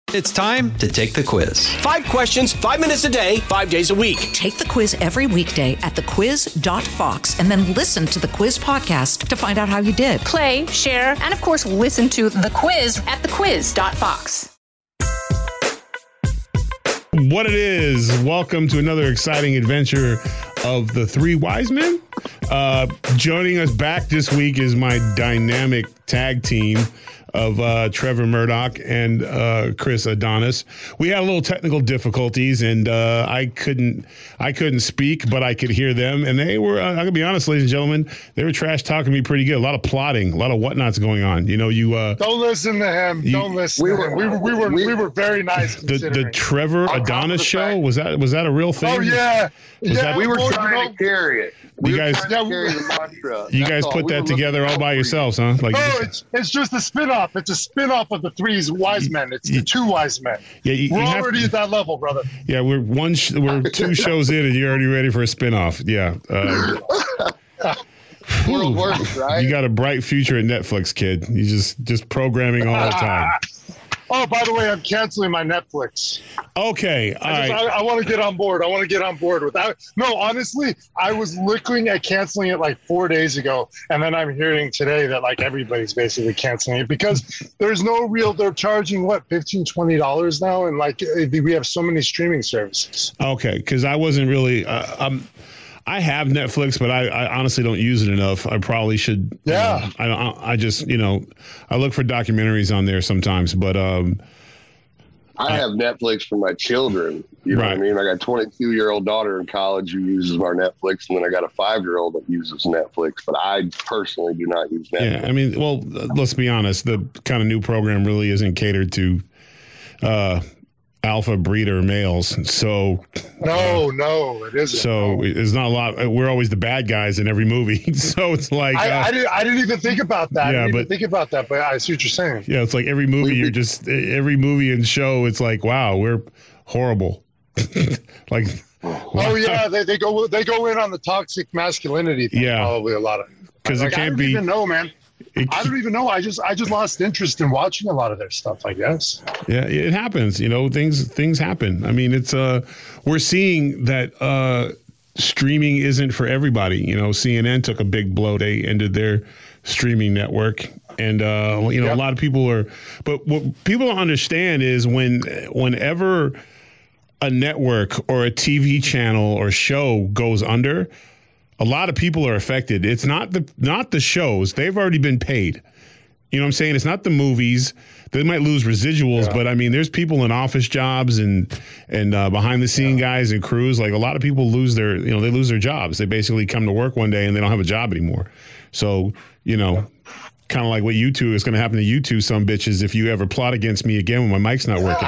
It's time to take the quiz. 5 questions, 5 minutes a day, 5 days a week. Take the quiz every weekday at thequiz.fox and then listen to the quiz podcast to find out how you did. Play, share, and of course, listen to The Quiz at thequiz.fox. What it is, welcome to another exciting adventure of the Three Wise Men. Joining us back this week is my dynamic tag team of Trevor Murdoch and Chris Adonis. We had a little technical difficulties, and I couldn't speak, but I could hear them. And they were, I'm gonna be honest, ladies and gentlemen, they were trash talking me pretty good. A lot of plotting, a lot of whatnots going on. You know, don't listen to him. Don't listen. We were very nice. The Trevor Adonis show, was that a real thing? Oh yeah, we were trying to carry it. You guys put that together all by yourselves, huh? Like, it's just a spin-off. It's a spin-off of the Three Wise Men. It's the Two Wise Men. Yeah, we're already at that level, brother. Yeah, we're 2 shows in, and you're already ready for a spin-off. Yeah. World works, right? You got a bright future at Netflix, kid. You just programming all the time. Oh, by the way, I'm canceling my Netflix. Okay, I want to get on board. with that. No, honestly, I was looking at canceling it like 4 days ago, and then I'm hearing today that like everybody's basically canceling it because there's no real. They're charging what $15, $20 now, and like we have so many streaming services. Okay, because I wasn't really. I have Netflix, but I honestly don't use it enough. I probably should. Yeah. I just, I look for documentaries on there sometimes, but I have Netflix for my children. You know what I mean? I got a 22-year-old daughter in college who uses our Netflix, and then I got a 5-year-old that uses Netflix, but I personally do not use Netflix. Yeah, I mean, well, let's be honest. The kind of new program really isn't catered to alpha breeder males. So no, it isn't. So it's not a lot. We're always the bad guys in every movie. So it's like I didn't even think about that. Yeah, but I see what you're saying. Yeah, it's like every movie every movie and show. It's like, wow, we're horrible. Like, oh yeah, they go in on the toxic masculinity thing. Yeah, probably a lot of because it can't be. I don't even know, man. I don't even know. I just lost interest in watching a lot of their stuff, I guess. Yeah, it happens. Things happen. I mean, it's we're seeing that streaming isn't for everybody. CNN took a big blow. They ended their streaming network, and a lot of people are. But what people don't understand is whenever a network or a TV channel or show goes under, a lot of people are affected. It's not the shows. They've already been paid. You know what I'm saying? It's not the movies. They might lose residuals, but I mean, there's people in office jobs and behind the scene guys and crews. Like a lot of people lose their jobs. They basically come to work one day and they don't have a job anymore. So, kind of like what you two is going to happen to you two, some bitches, if you ever plot against me again when my mic's not working.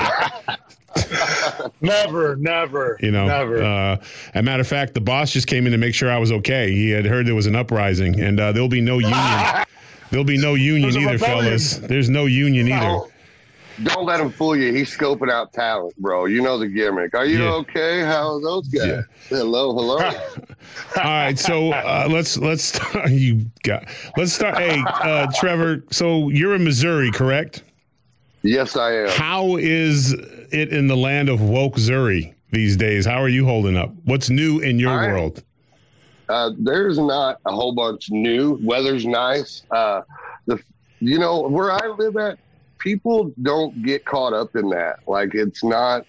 Never. Never. As a matter of fact, the boss just came in to make sure I was okay. He had heard there was an uprising, and there'll be no union. There'll be no union either, fellas. There's no union either. Don't let him fool you. He's scoping out talent, bro. You know the gimmick. Are you okay? How are those guys? Yeah. Hello. All right, so let's start. Let's start. Hey, Trevor. So you're in Missouri, correct? Yes, I am. How is it in the land of woke Missouri these days? How are you holding up? What's new in your world? There's not a whole bunch new. Weather's nice. Where I live at, people don't get caught up in that. Like it's not,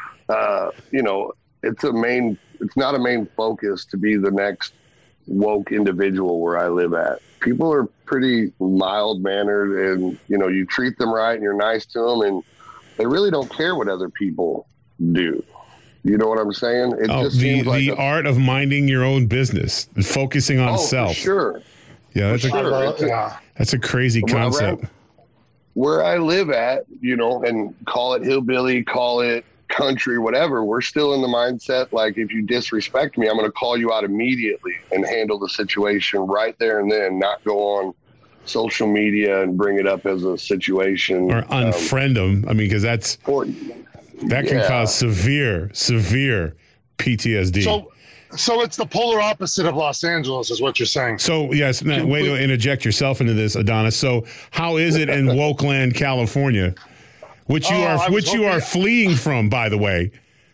it's not a main focus to be the next woke individual where I live at. People are pretty mild mannered, and you treat them right and you're nice to them, and they really don't care what other people do. You know what I'm saying? It just seems like the art of minding your own business, focusing on self. For sure. Yeah, that's a crazy concept. Where I live at, and call it hillbilly, call it country, whatever, we're still in the mindset like if you disrespect me, I'm going to call you out immediately and handle the situation right there and then, not go on social media and bring it up as a situation. Or unfriend them. I mean, because that can cause severe PTSD. So it's the polar opposite of Los Angeles is what you're saying. So, yes, way to interject yourself into this, Adonis. So how is it in Wokeland, California? which you are fleeing from, by the way.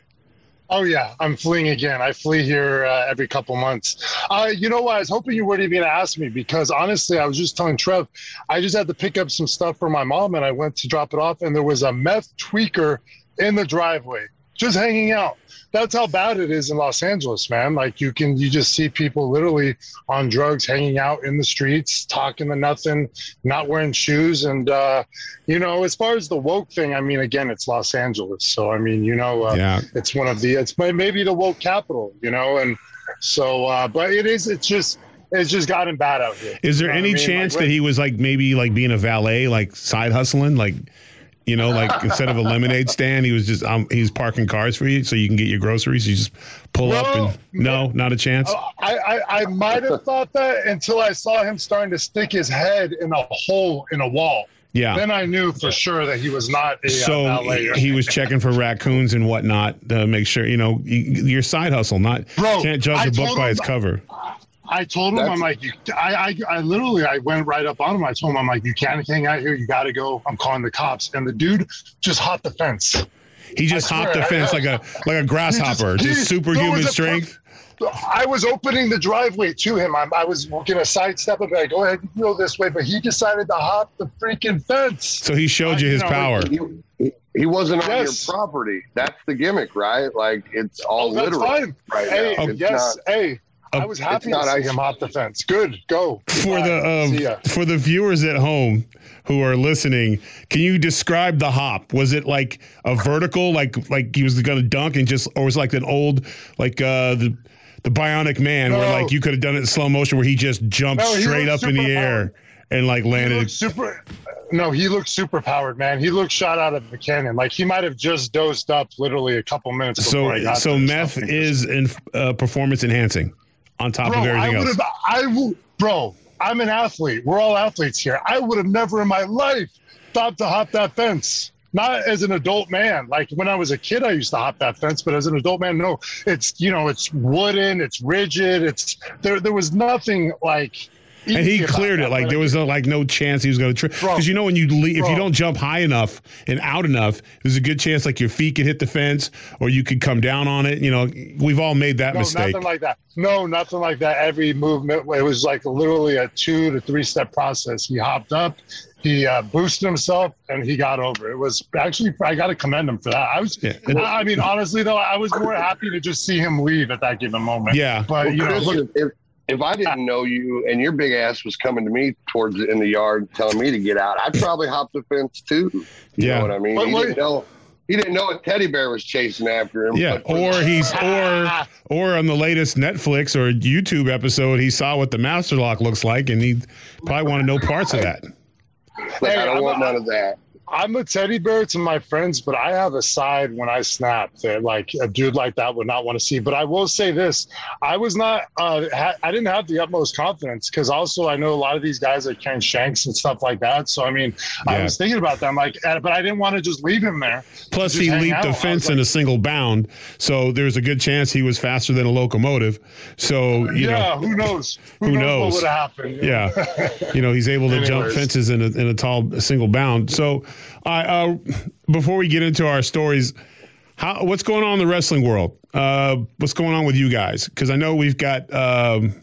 Oh, yeah, I'm fleeing again. I flee here every couple months. You know what? I was hoping you weren't even going to ask me because, honestly, I was just telling Trev, I just had to pick up some stuff for my mom, and I went to drop it off, and there was a meth tweaker in the driveway just hanging out. That's how bad it is in Los Angeles, man. Like, you just see people literally on drugs hanging out in the streets, talking to nothing, not wearing shoes. And, as far as the woke thing, I mean, again, it's Los Angeles. So, I mean, it's it's maybe the woke capital, and so, but it's just gotten bad out here. Is there any chance that he was maybe being a valet, side hustling, instead of a lemonade stand, he was just he's parking cars for you so you can get your groceries. You just pull up and not a chance. I might have thought that until I saw him starting to stick his head in a hole in a wall. Yeah. Then I knew for sure that he was not a valet. He was checking for raccoons and whatnot to make sure, your side hustle, can't judge a book by its cover. I told him, I'm like, I literally went right up on him. I told him, I'm like, you can't hang out here. You got to go. I'm calling the cops. And the dude just hopped the fence. He just hopped the fence like a grasshopper, just superhuman strength. I was opening the driveway to him. I was going to sidestep it, like, go ahead, you go this way. But he decided to hop the freaking fence. So he showed you his power. He wasn't on your property. That's the gimmick, right? Like, it's all literal. Fine. Right now. I was happy to see him hop the fence. Good, go. For the viewers at home who are listening, can you describe the hop? Was it like a vertical, like he was going to dunk or was it like an old, the Bionic Man, where you could have done it in slow motion, where he just jumped straight up in the air and landed? He looked super powered, man. He looked shot out of a cannon. Like, he might have just dosed up literally a couple minutes before he got there. So meth is performance enhancing. On top of everything else. Bro, I'm an athlete. We're all athletes here. I would have never in my life thought to hop that fence. Not as an adult man. Like, when I was a kid, I used to hop that fence, but as an adult man, no. It's, it's wooden, it's rigid. There was nothing like. And he cleared it. There was no chance he was going to trip. Because when you leave, if you don't jump high enough and out enough, there's a good chance your feet could hit the fence or you could come down on it. We've all made that mistake. Nothing like that. No, nothing like that. Every movement, it was literally a 2 to 3 step process. He hopped up, he boosted himself, and he got over. It was actually, I got to commend him for that. I mean, honestly though, I was more happy to just see him leave at that given moment. Yeah. But if I didn't know you and your big ass was coming to me in the yard telling me to get out, I'd probably hop the fence too. You know what I mean? He didn't know a teddy bear was chasing after him. Yeah, or on the latest Netflix or YouTube episode, he saw what the master lock looks like, and he probably wanted no parts of that. I don't want none of that. I'm a teddy bear to my friends, but I have a side when I snap that a dude like that would not want to see. But I will say this, I was not, I didn't have the utmost confidence because also I know a lot of these guys are carrying shanks and stuff like that. So, I mean, I was thinking about them, but I didn't want to just leave him there. Plus he leaped the fence in a single bound. So there's a good chance he was faster than a locomotive. So, who knows? Who knows what would have happened? Yeah. He's able to jump fences in a tall single bound. So, before we get into our stories, what's going on in the wrestling world? What's going on with you guys? Because I know we got an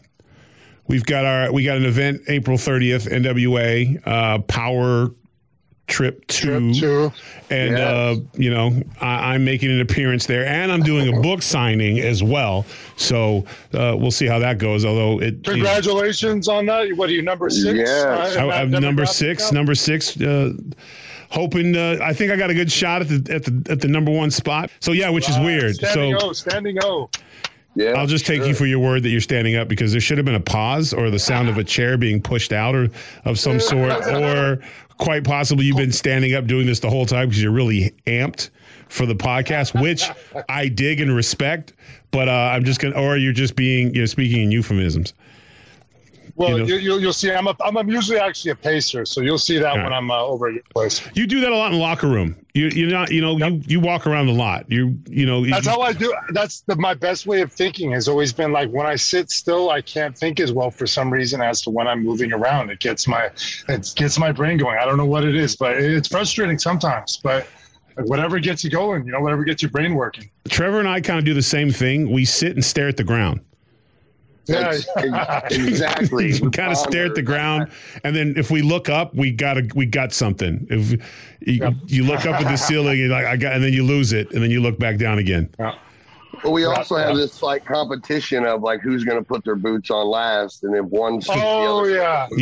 event April 30th, NWA Power Trip 2. And I'm making an appearance there, and I'm doing a book signing as well. So we'll see how that goes. Although congratulations on that. What are you, number 6? Yeah, I'm number 6. Number 6. Hoping, I think I got a good shot at the number 1 spot. So which is weird. Standing O. Yeah, I'll just take you for your word that you're standing up, because there should have been a pause or the sound of a chair being pushed out or of some sort, or quite possibly you've been standing up doing this the whole time because you're really amped for the podcast, which I dig and respect. But I'm just gonna, or you're just being, speaking in euphemisms. Well, you'll see. I'm usually actually a pacer, so you'll see that when I'm over at your place. You do that a lot in the locker room. You're not, you walk around a lot. That's how I do. That's my best way of thinking has always been like when I sit still, I can't think as well for some reason as to when I'm moving around. It gets my brain going. I don't know what it is, but it's frustrating sometimes. But Like whatever gets you going, whatever gets your brain working. Trevor and I kind of do the same thing. We sit and stare at the ground. Yeah, exactly. We kind of stare at the ground, and then if we look up, we got something. If you look up at the ceiling, you're like, and then you lose it, and then you look back down again. Yeah. Well, we also have this like competition of like who's going to put their boots on last, and if one sees the other.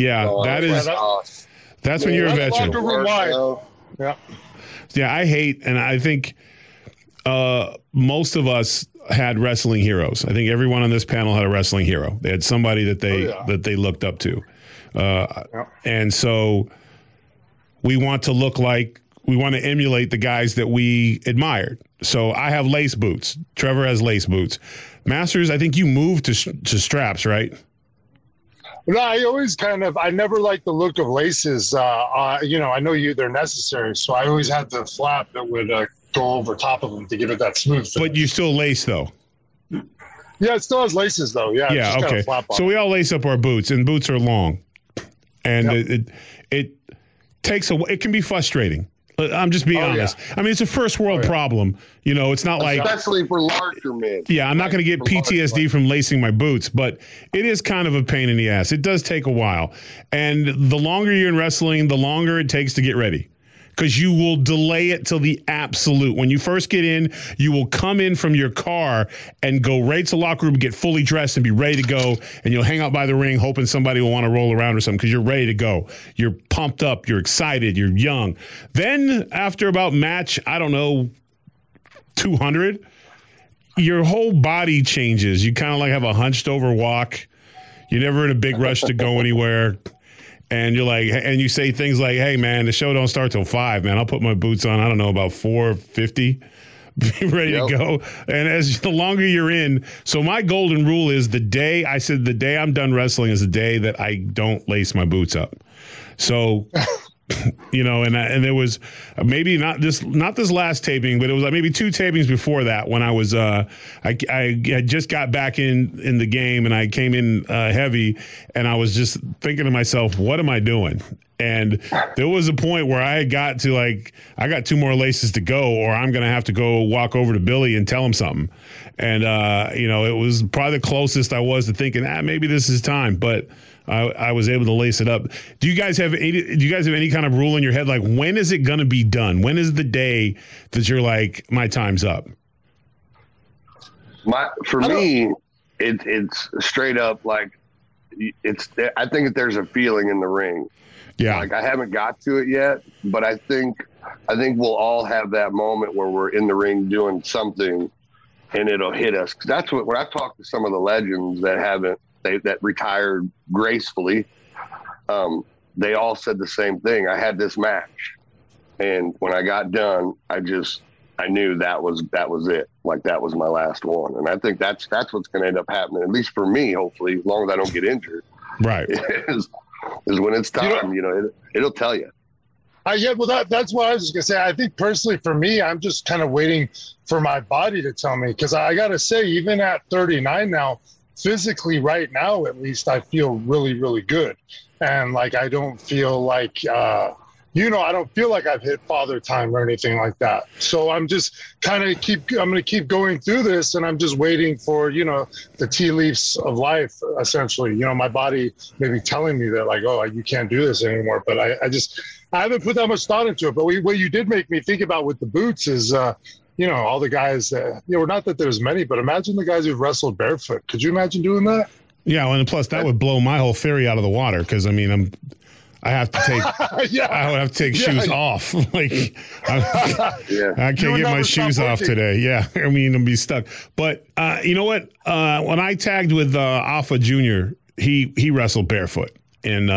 That's when you're a veteran. Yeah, I hate, and I think most of us had wrestling heroes. I think everyone on this panel had a wrestling hero. They had somebody that they looked up to, and so we want to emulate the guys that we admired. So I have lace boots. Trevor has lace boots. Masters, I think you moved to straps, right? No, I never liked the look of laces. I know they're necessary, so I always had the flap that would go over top of them to give it that smooth fit. But you still lace though. Yeah, it still has laces though. Yeah. Yeah. Okay. So we all lace up our boots, and boots are long, and it takes it can be frustrating. I'm just being honest. Yeah. I mean, it's a first world problem. It's not like, especially for larger men. Yeah, I'm not going to get PTSD from lacing my boots, but it is kind of a pain in the ass. It does take a while. And the longer you're in wrestling, the longer it takes to get ready. Because you will delay it till the absolute. When you first get in, you will come in from your car and go right to the locker room, get fully dressed and be ready to go. And you'll hang out by the ring hoping somebody will want to roll around or something because you're ready to go. You're pumped up. You're excited. You're young. Then after about match, 200, your whole body changes. You kind of like have a hunched over walk. You're never in a big rush to go anywhere. And you're like, and you say things like, "Hey man, the show don't start till 5, man. I'll put my boots on. I don't know, about 4:50, be ready to go." And as the longer you're in, so my golden rule is the day I'm done wrestling is the day that I don't lace my boots up. So, and there was maybe not this last taping, but it was like maybe 2 tapings before that when I was I had just got back in the game and I came in heavy, and I was just thinking to myself, what am I doing? And there was a point where I had got to I got 2 more laces to go, or I'm going to have to go walk over to Billy and tell him something. And it was probably the closest I was to thinking, maybe this is time, but I was able to lace it up. Do you guys have any kind of rule in your head? Like, when is it going to be done? When is the day that you're like, my time's up? For me, it's straight up like I think that there's a feeling in the ring. Yeah. Like I haven't got to it yet, but I think we'll all have that moment where we're in the ring doing something and it'll hit us. 'Cause that's when I've talked to some of the legends that retired gracefully, they all said the same thing. I had this match, and when I got done, I knew that was it. Like that was my last one. And I think that's what's going to end up happening, at least for me, hopefully, as long as I don't get injured. Right. is when it's time, it'll tell you. That's what I was just going to say. I think personally for me, I'm just kind of waiting for my body to tell me, because I got to say, even at 39 now, physically right now, at least, I feel really, really good. And I don't feel like, I don't feel like I've hit father time or anything like that. So I'm just I'm going to keep going through this, and I'm just waiting for, the tea leaves of life, essentially, my body maybe telling me that you can't do this anymore. But I haven't put that much thought into it. But what you did make me think about with the boots is, all the guys that, not that there's many, but imagine the guys who've wrestled barefoot. Could you imagine doing that? Yeah. And plus that would blow my whole theory out of the water. 'Cause I have to take, I would have to take shoes off. I can't get my shoes off today. Yeah. I'm be stuck. But you know what? When I tagged with Alpha Jr., he wrestled barefoot, and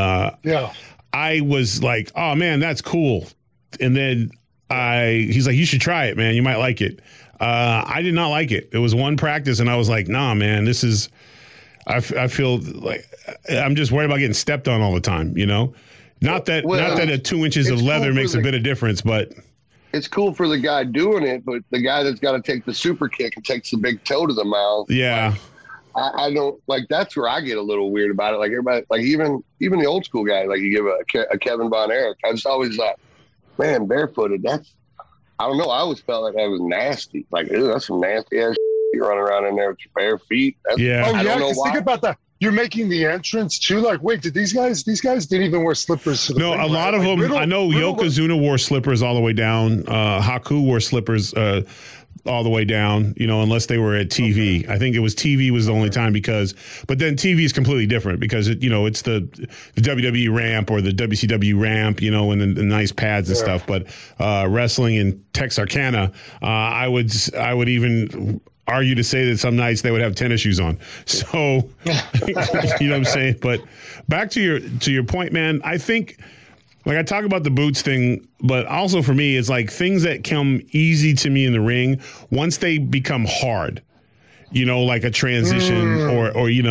I was like, oh man, that's cool. And then he's like, you should try it, man. You might like it. I did not like it. It was one practice, and I was like, nah, man, this is. I feel like I'm just worried about getting stepped on all the time. Not that a 2 inches of leather makes a bit of difference, but it's cool for the guy doing it. But the guy that's got to take the super kick and takes the big toe to the mouth. Yeah. I don't like. That's where I get a little weird about it. Like everybody, like even the old school guy, like you give a Kevin Von Erich. I just always thought, man, barefooted. I don't know. I always felt like that was nasty. Like, ew, that's some nasty ass shit. You're running around in there with your bare feet. Oh yeah, because think about that. You're making the entrance too. Like, wait, did these guys didn't even wear slippers to the ring, a lot of them. Riddle, I know Yokozuna wore slippers all the way down. Haku wore slippers all the way down, unless they were at TV. Okay. I think it was TV was the only time but then TV is completely different because it's the WWE ramp or the WCW ramp, and the nice pads and stuff. But wrestling in Texarkana, I would even argue to say that some nights they would have tennis shoes on. So, you know what I'm saying? But back to your point, man, I think, like, I talk about the boots thing, but also for me, it's like things that come easy to me in the ring, once they become hard, like a transition or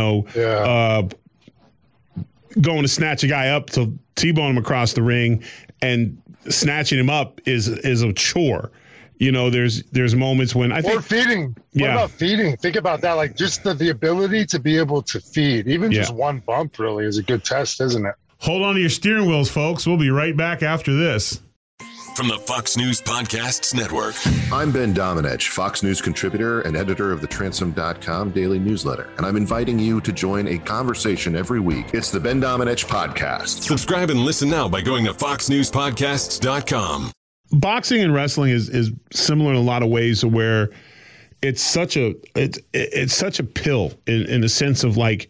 going to snatch a guy up to T-bone him across the ring, and snatching him up is a chore. There's moments when I think. Or feeding. What about feeding? Think about that. Like, just the ability to be able to feed. Even just one bump really is a good test, isn't it? Hold on to your steering wheels, folks. We'll be right back after this. From the Fox News Podcasts Network. I'm Ben Domenech, Fox News contributor and editor of the Transom.com daily newsletter, and I'm inviting you to join a conversation every week. It's the Ben Domenech Podcast. Subscribe and listen now by going to foxnewspodcasts.com. Boxing and wrestling is similar in a lot of ways, to where it's such a pill in the sense of, like,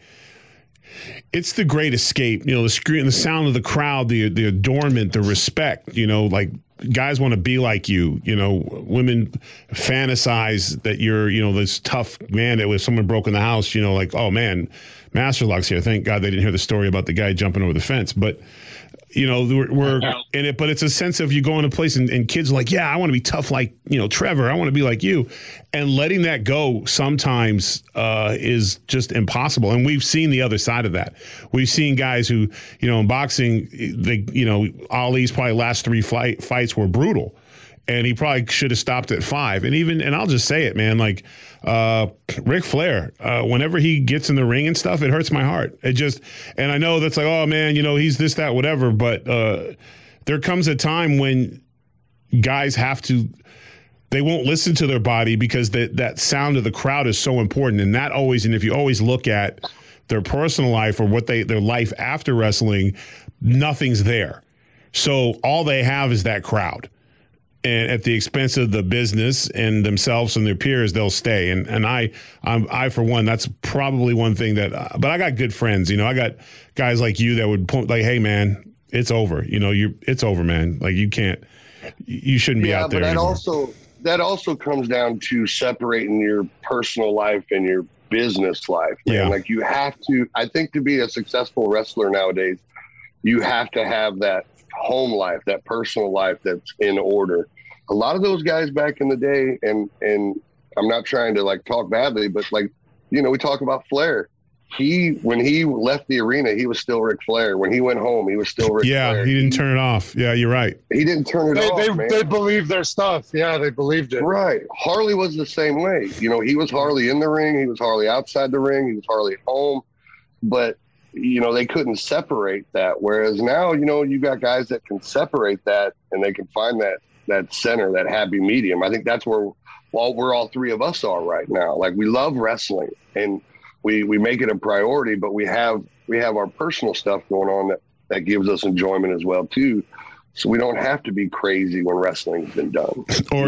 it's the great escape. The screen, the sound of the crowd, the adornment, the respect. Like, guys want to be like you. Women fantasize that you're this tough man that if someone broke in the house, like, oh man, Masterlock's here. Thank God they didn't hear the story about the guy jumping over the fence, but. We're in it, but it's a sense of you go in a place and kids are like, yeah, I want to be tough like, Trevor. I want to be like you. And letting that go sometimes is just impossible. And we've seen the other side of that. We've seen guys who, in boxing, Ali's probably last 3 fights were brutal. And he probably should have stopped at 5. And I'll just say it, man, like Ric Flair, whenever he gets in the ring and stuff, it hurts my heart. And I know that's like, oh man, he's this, that, whatever. But there comes a time when guys they won't listen to their body because that sound of the crowd is so important. And if you always look at their personal life or their life after wrestling, nothing's there. So all they have is that crowd. And at the expense of the business and themselves and their peers, they'll stay. And I for one, that's probably one thing but I got good friends. I got guys like you that would point like, hey man, it's over. It's over, man. Like you shouldn't be out there. But anymore. that also comes down to separating your personal life and your business life. Man. Yeah. Like you have to, I think, to be a successful wrestler nowadays, you have to have that home life, that personal life that's in order. A lot of those guys back in the day, and I'm not trying to like talk badly, but like, we talk about Flair. When he left the arena, he was still Ric Flair. When he went home, he was still Ric Flair. Yeah, he didn't turn it off. Yeah, you're right. He didn't turn it off, man. They believed their stuff. Yeah, they believed it. Right. Harley was the same way. He was Harley in the ring. He was Harley outside the ring. He was Harley at home. But they couldn't separate that. Whereas now, you got guys that can separate that and they can find that center, that happy medium. I think that's where all 3 of us are right now. Like we love wrestling and we make it a priority, but we have our personal stuff going on that gives us enjoyment as well too. So we don't have to be crazy when wrestling's been done.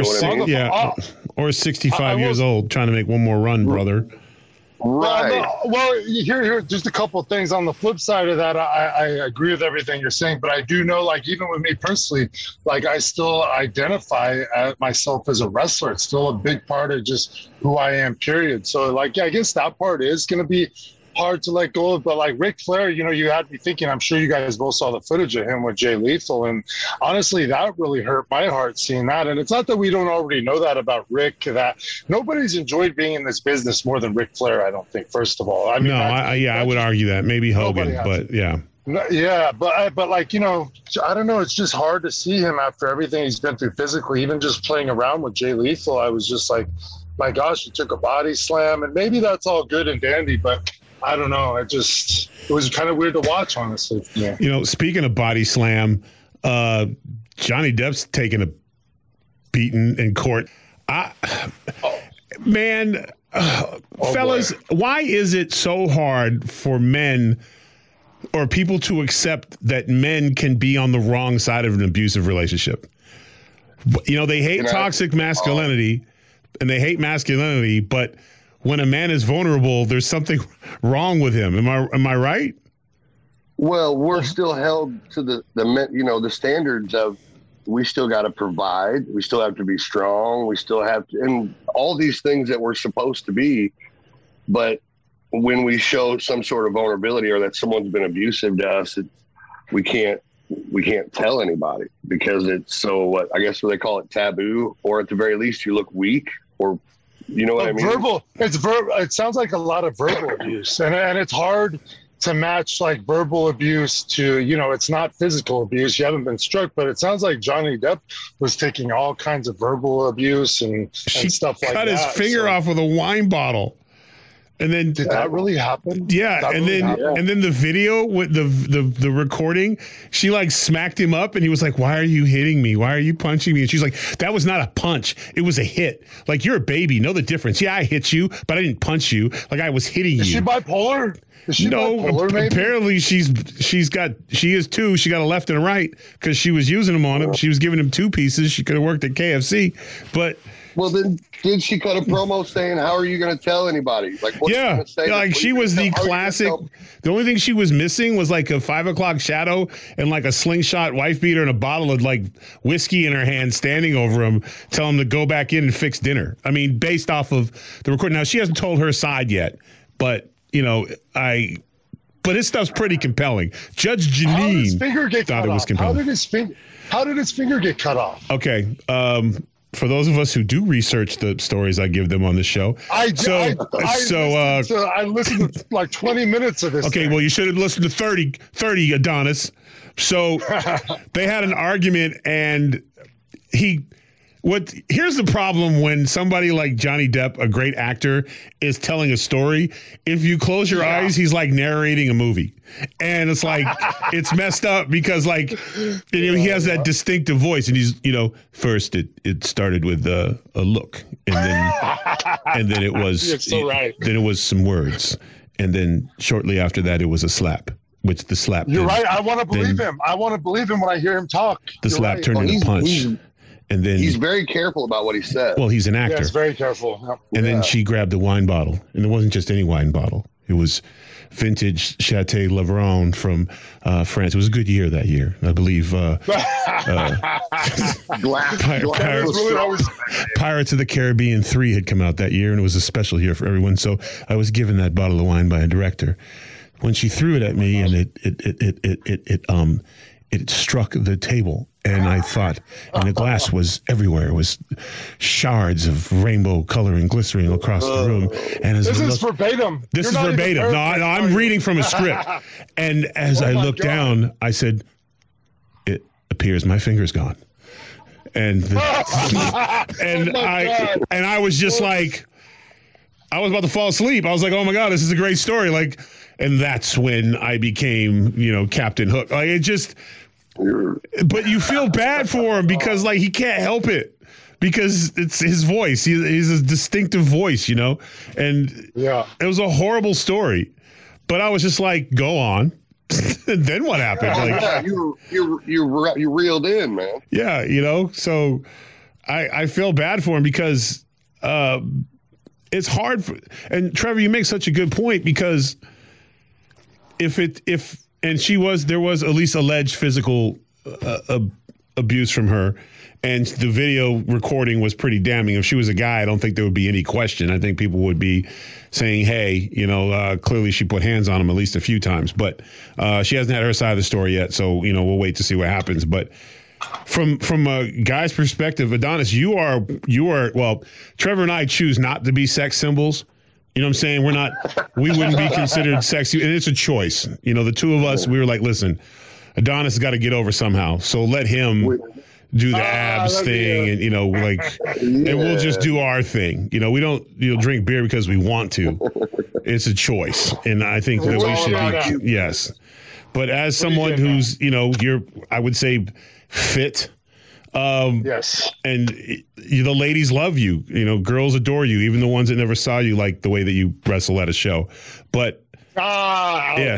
Or 65 years old trying to make one more run, brother. Right. Well, here, just a couple of things on the flip side of that. I agree with everything you're saying, but I do know, like, even with me personally, like, I still identify myself as a wrestler. It's still a big part of just who I am, period. So, like, yeah, I guess that part is going to be hard to let go of. But, like, Ric Flair, you had me thinking, I'm sure you guys both saw the footage of him with Jay Lethal. And honestly, that really hurt my heart seeing that. And it's not that we don't already know that about Rick, that nobody's enjoyed being in this business more than Ric Flair, I don't think, first of all. I mean, I would argue that. Maybe Hogan, but yeah. Yeah, but like, I don't know. It's just hard to see him after everything he's been through physically. Even just playing around with Jay Lethal, I was just like, my gosh, he took a body slam. And maybe that's all good and dandy, but I don't know. It was kind of weird to watch, honestly. Yeah. Speaking of body slam, Johnny Depp's taking beaten in court. Fellas, why is it so hard for men or people to accept that men can be on the wrong side of an abusive relationship? You know, they hate toxic masculinity and they hate masculinity, but when a man is vulnerable, there's something wrong with him. Am I right? Well, we're still held to the standards of we still got to provide. We still have to be strong. We still have to, and all these things that we're supposed to be. But when we show some sort of vulnerability or that someone's been abusive to us, we can't tell anybody because it's so what they call it taboo, or at the very least you look weak, or you know what I mean? It sounds like a lot of verbal abuse, and it's hard to match like verbal abuse to, it's not physical abuse. You haven't been struck, but it sounds like Johnny Depp was taking all kinds of verbal abuse and stuff like that. Cut his finger off with a wine bottle. And then did that really happen? Yeah, and then the video with the recording, she like smacked him up, and he was like, "Why are you hitting me? Why are you punching me?" And she's like, "That was not a punch. It was a hit. Like, you're a baby. Know the difference. Yeah, I hit you, but I didn't punch you. Like, I was hitting you." Is she bipolar? Apparently she is too. She got a left and a right because she was using them on him. She was giving him two pieces. She could have worked at KFC, but. Well, then did she cut a promo saying, "How are you going to tell anybody?" Like, what's she going to say? Like, she was the classic. The only thing she was missing was like a 5 o'clock shadow and like a slingshot wife beater and a bottle of like whiskey in her hand, standing over him, tell him to go back in and fix dinner. I mean, based off of the recording. Now, she hasn't told her side yet, but but his stuff's pretty compelling. Judge Janine thought it was compelling. How did his finger get cut off? Okay. For those of us who do research the stories I give them on the show. I listened to like 20 minutes of this. Okay, well, you should have listened to 30, Adonis. So they had an argument, and here's the problem when somebody like Johnny Depp, a great actor, is telling a story. If you close your eyes, he's like narrating a movie. And it's like, it's messed up because like, he has that distinctive voice, and he's, first it started with a look, and then it was, You're so right. Then it was some words. And then shortly after that, it was a slap. Which the slap. You're right. I want to believe him. I want to believe him when I hear him talk. The slap turned into a punch. And then he's very careful about what he said. Well, he's an actor. Yeah, he's very careful. And then she grabbed a wine bottle, and it wasn't just any wine bottle. It was vintage Château Lavron from France. It was a good year that year, I believe. Pirates of the Caribbean 3 had come out that year, and it was a special year for everyone. So I was given that bottle of wine by a director. When she threw it at me, and it struck the table, and I thought, and the glass was everywhere. It was shards of rainbow coloring glittering across the room. And as this is verbatim. This is verbatim. No, I'm reading from a script. And as I looked down, I said, "It appears my finger's gone." And I was just like, I was about to fall asleep. I was like, "Oh my God, this is a great story!" Like, and that's when I became, Captain Hook. Like, it just. But you feel bad for him because, like, he can't help it because it's his voice. He's a distinctive voice, And it was a horrible story. But I was just like, go on. And then what happened? Like, you reeled in, man. Yeah, So I feel bad for him because it's hard. And Trevor, you make such a good point because and there was at least alleged physical abuse from her, and the video recording was pretty damning. If she was a guy, I don't think there would be any question. I think people would be saying, "Hey, clearly she put hands on him at least a few times." But she hasn't had her side of the story yet, so we'll wait to see what happens. But from a guy's perspective, Adonis, you are well. Trevor and I choose not to be sex symbols. You know what I'm saying? We wouldn't be considered sexy. And it's a choice. The two of us, we were like, listen, Adonis has got to get over somehow. So let him do the abs thing. And, and we'll just do our thing. We don't drink beer because we want to. It's a choice. And I think that we should be, yes. But as someone who's, I would say fit, Yes. And the ladies love you. You know, girls adore you, even the ones that never saw you, like the way that you wrestle at a show. But yeah.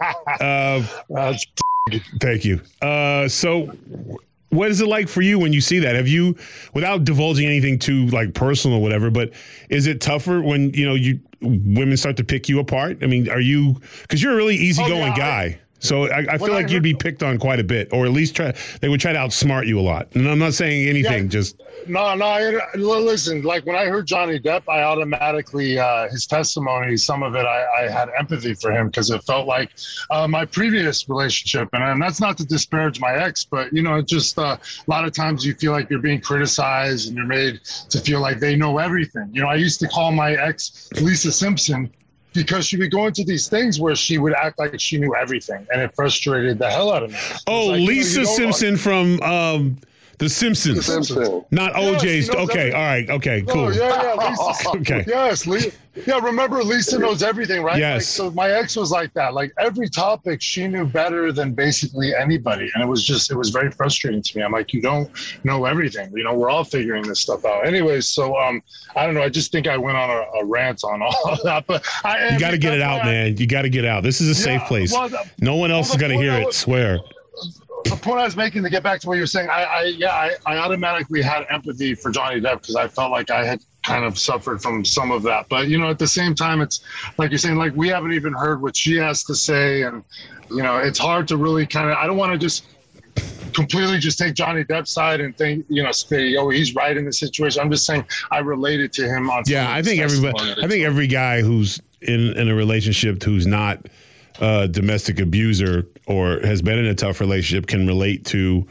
That's Thank you. So what is it like for you when you see that? Have you, without divulging anything too like personal or whatever, but is it tougher when, you know, women start to pick you apart? I mean, because you're a really easygoing guy. So I feel like you'd be picked on quite a bit, or at least they would try to outsmart you a lot. And I'm not saying anything, just. No, listen, like when I heard Johnny Depp, I automatically, his testimony, some of it, I had empathy for him because it felt like my previous relationship. And that's not to disparage my ex, but, you know, it just a lot of times you feel like you're being criticized and you're made to feel like they know everything. You know, I used to call my ex Lisa Simpson, because she would go into these things where she would act like she knew everything, and it frustrated the hell out of me. Oh, like, Lisa Simpson from The Simpsons. Not OJ's. Okay, all right. Okay, cool. Oh, yeah, Lisa. Okay. Yes, remember Lisa knows everything, right? Yes. Like, so my ex was like that. Like every topic she knew better than basically anybody. And it was very frustrating to me. I'm like, you don't know everything. You know, we're all figuring this stuff out. Anyways, so I don't know. I just think I went on a rant on all of that. But you got to get it out, man. You got to get out. This is a safe place. No one else is going to hear it. Swear. The point I was making, to get back to what you were saying, I automatically had empathy for Johnny Depp because I felt like I had kind of suffered from some of that. But, you know, at the same time, it's like you're saying, like, we haven't even heard what she has to say. And, you know, it's hard to really I don't want to just completely just take Johnny Depp's side and think, you know, say, oh, he's right in the situation. I'm just saying I related to him on. Yeah, I think every guy who's in a relationship who's not domestic abuser or has been in a tough relationship can relate to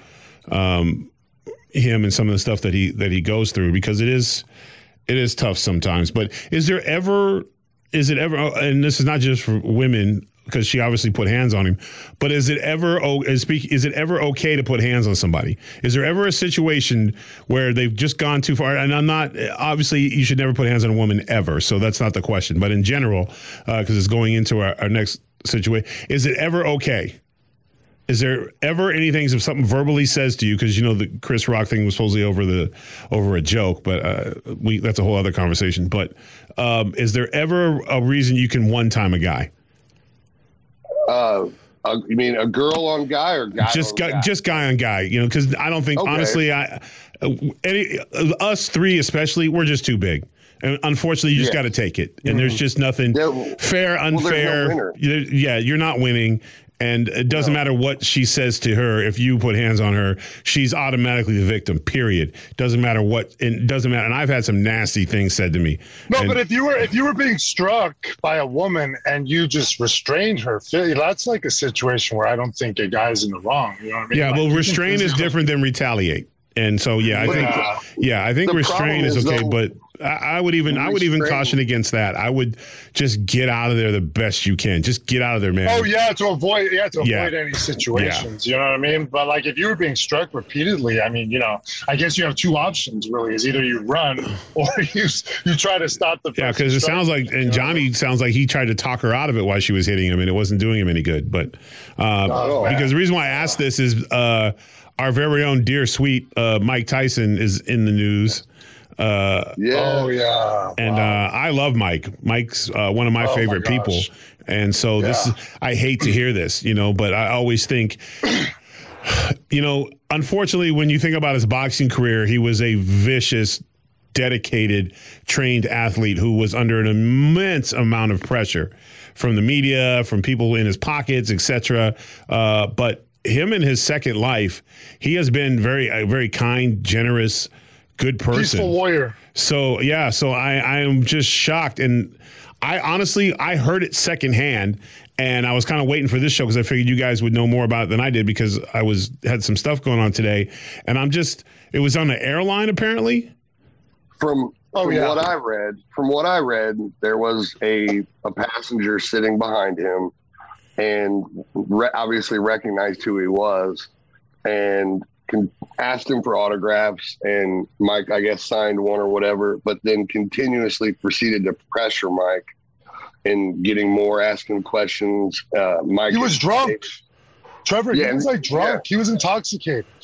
him and some of the stuff that he goes through, because it is tough sometimes. But is it ever, and this is not just for women, because she obviously put hands on him, but is it ever okay to put hands on somebody? Is there ever a situation where they've just gone too far? And I'm not, obviously you should never put hands on a woman ever, so that's not the question. But in general, because it's going into our next situation, is it ever okay? Is there ever anything, if something verbally says to you, because you know the Chris Rock thing was supposedly over a joke, but that's a whole other conversation. But is there ever a reason you can one-time a guy? You mean a girl on guy or guy? Just guy on guy. You know, because I don't think honestly, us three especially, we're just too big. And unfortunately, you just got to take it. And there's just nothing fair, unfair. No you're not winning. And it doesn't matter what she says to her. If you put hands on her, she's automatically the victim, period. Doesn't matter what. It doesn't matter. And I've had some nasty things said to me. No, but if you were being struck by a woman and you just restrained her, that's like a situation where I don't think a guy's in the wrong. You know what I mean? Yeah, well, restrain is different than retaliate. And so, I think restraint is okay, but I would even caution against that. I would just get out of there the best you can. Just get out of there, man. Oh yeah, to avoid any situations. You know what I mean? But like if you were being struck repeatedly, I mean, you know, I guess you have two options really. Is either you run or you try to stop the. Yeah, because it sounds like, and Johnny sounds like he tried to talk her out of it while she was hitting him, and it wasn't doing him any good. But because the reason why I asked this is our very own dear sweet Mike Tyson is in the news. And I love Mike. Mike's one of my favorite people. And so I hate to hear this, you know, but I always think, you know, unfortunately, when you think about his boxing career, he was a vicious, dedicated, trained athlete who was under an immense amount of pressure from the media, from people in his pockets, etc. But him in his second life, he has been a very kind, generous, good person. Peaceful warrior. So I am just shocked. And I honestly heard it secondhand, and I was kind of waiting for this show because I figured you guys would know more about it than I did, because I had some stuff going on today, and it was on the airline apparently. From what I read, there was a passenger sitting behind him and obviously recognized who he was and asked him for autographs, and Mike, I guess, signed one or whatever, but then continuously proceeded to pressure Mike and getting more, asking questions. Mike, he was drunk. Trevor, he was like drunk. Yeah. He was intoxicated.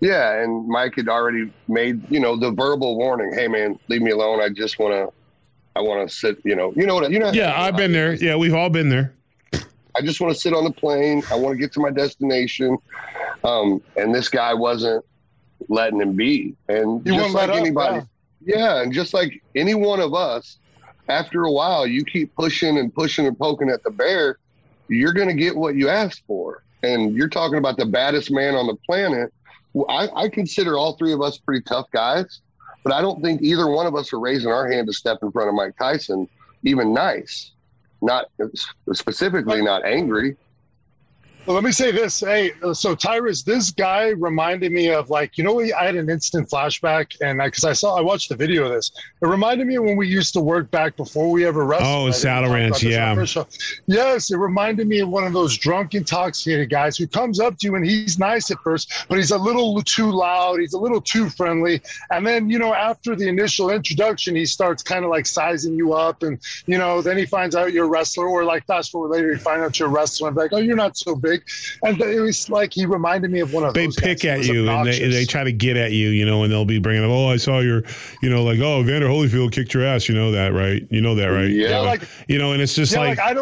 Yeah, and Mike had already made, the verbal warning. Hey, man, leave me alone. I just want to sit, Yeah, I've been there. Yeah, we've all been there. I just want to sit on the plane. I want to get to my destination. And this guy wasn't letting him be. And He just wouldn't like let up, anybody. Yeah, and just like any one of us, after a while, you keep pushing and poking at the bear, you're going to get what you asked for. And you're talking about the baddest man on the planet. Well, I consider all three of us pretty tough guys, but I don't think either one of us are raising our hand to step in front of Mike Tyson, even nice, not specifically not angry. Well, let me say this. Hey, so Tyrus, this guy reminded me of I had an instant flashback, and because I watched the video of this. It reminded me of when we used to work back before we ever wrestled. Oh, Saddle Ranch, yeah. Yes, it reminded me of one of those drunk, intoxicated guys who comes up to you and he's nice at first, but he's a little too loud. He's a little too friendly. And then, after the initial introduction, he starts kind of like sizing you up, and, then he finds out you're a wrestler, or like fast forward later, you find out you're a wrestler and like, oh, you're not so big. And it was like he reminded me of one of those. They pick at you and they try to get at you, and they'll be bringing up, oh, I saw your, like, oh, Vander Holyfield kicked your ass. You know that, right? Yeah. And it's just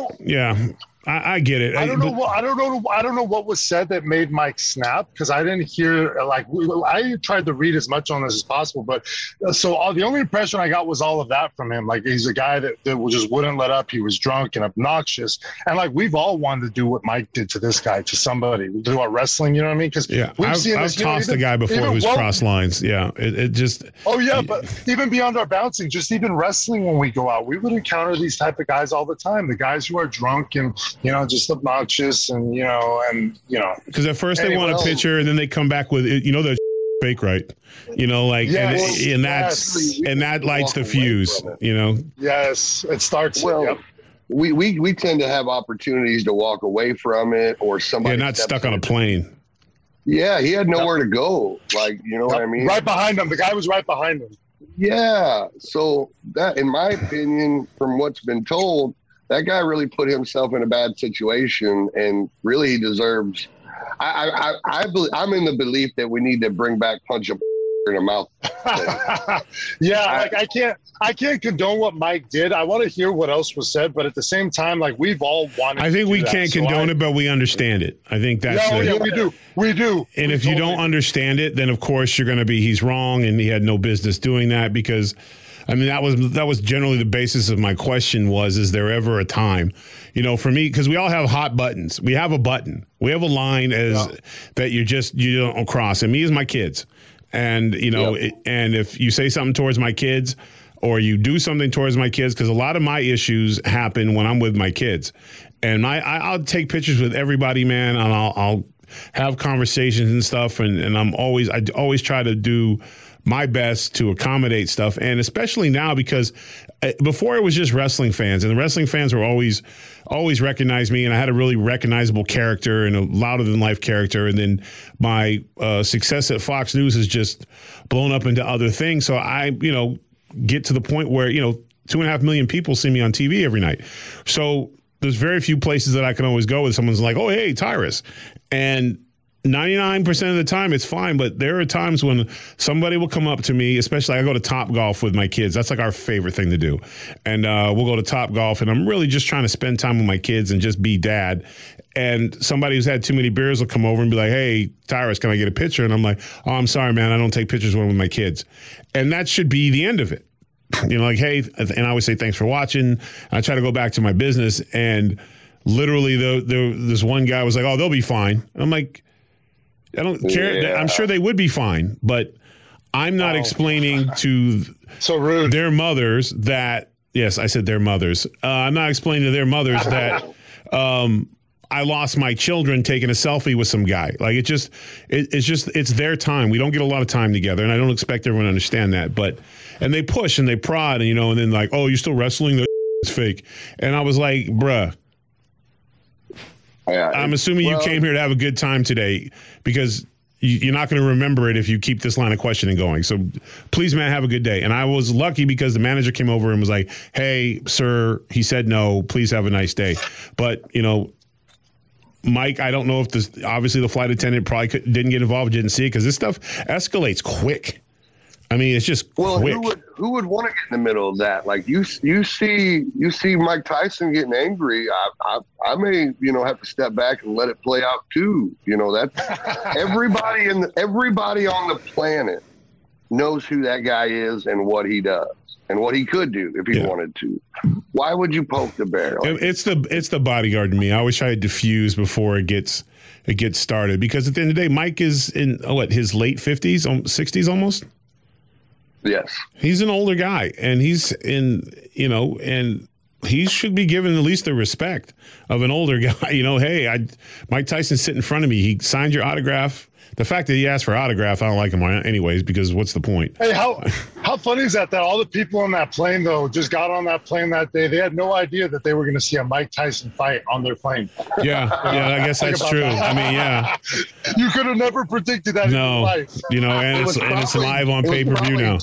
I get it. I don't know what was said that made Mike snap, because I didn't hear, I tried to read as much on this as possible, but so the only impression I got was all of that from him. Like, he's a guy that just wouldn't let up. He was drunk and obnoxious, and we've all wanted to do what Mike did to this guy, to somebody, do our wrestling. You know what I mean? Because I've tossed a guy before who's cross lines. Yeah, it just. Oh yeah, but even beyond our bouncing, just even wrestling, when we go out, we would encounter these type of guys all the time. The guys who are drunk and just obnoxious and because at first they want a picture and then they come back with the fake, right? And that lights the fuse. Yes, it starts. Well, yep. we tend to have opportunities to walk away from it, or somebody not stuck on a plane. Yeah, he had nowhere to go. What I mean? Right behind him. The guy was right behind him. Yeah. So that, in my opinion, from what's been told, that guy really put himself in a bad situation, and really he deserves. I'm in the belief that we need to bring back punch a in the mouth. Yeah, I can't condone what Mike did. I want to hear what else was said, but at the same time, we've all wanted. I think we can't condone it, but we understand it. I think that's. We do. And if you don't understand it, then of course you're going to be. He's wrong, and he had no business doing that, because. I mean, that was generally the basis of my question was, is there ever a time, for me, because we all have hot buttons. We have a button. We have a line that you don't cross. And me is my kids. And, and if you say something towards my kids, or you do something towards my kids, because a lot of my issues happen when I'm with my kids. And I'll take pictures with everybody, man, and I'll have conversations and stuff. And I always try to do my best to accommodate stuff. And especially now, because before it was just wrestling fans, and the wrestling fans were always recognized me, and I had a really recognizable character and a louder than life character. And then my success at Fox News has just blown up into other things. So I, get to the point where, 2.5 million people see me on TV every night. So there's very few places that I can always go with someone's like, oh, hey, Tyrus. And 99% of the time it's fine, but there are times when somebody will come up to me, especially I go to Top Golf with my kids. That's our favorite thing to do. And we'll go to Top Golf, and I'm really just trying to spend time with my kids and just be dad. And somebody who's had too many beers will come over and be like, hey, Tyrus, can I get a picture? And I'm like, oh, I'm sorry, man, I don't take pictures with my kids. And that should be the end of it. Hey, and I always say thanks for watching. I try to go back to my business, and literally this one guy was like, oh, they'll be fine. I'm like, I don't care. Yeah. I'm sure they would be fine, but I'm not explaining to their mothers that, yes, I said their mothers. I'm not explaining to their mothers that I lost my children taking a selfie with some guy. It's their time. We don't get a lot of time together, and I don't expect everyone to understand that. And they push and they prod, and then like, oh, you're still wrestling? That's fake. And I was like, bruh. I'm assuming you came here to have a good time today, because you're not going to remember it if you keep this line of questioning going. So please, man, have a good day. And I was lucky because the manager came over and was like, hey, sir, he said no, please have a nice day. But, Mike, I don't know if this, obviously the flight attendant probably didn't get involved, didn't see it, because this stuff escalates quick. I mean, it's just quick. Who would want to get in the middle of that? Like you see Mike Tyson getting angry. I may have to step back and let it play out too. That everybody on the planet knows who that guy is and what he does and what he could do if he wanted to. Why would you poke the bear? It's the bodyguard in me. I always try to diffuse before it gets started, because at the end of the day, Mike is in his late 50s, 60s almost. Yes. He's an older guy, and he's and he should be given at least the respect of an older guy. Hey, Mike Tyson sit in front of me. He signed your autograph. The fact that he asked for autograph, I don't like him anyways, because what's the point? Hey, how funny is that all the people on that plane, though, just got on that plane that day. They had no idea that they were going to see a Mike Tyson fight on their plane. Yeah, I guess that's true. That. I mean, yeah. You could have never predicted that in your life. And it's live on pay-per-view now.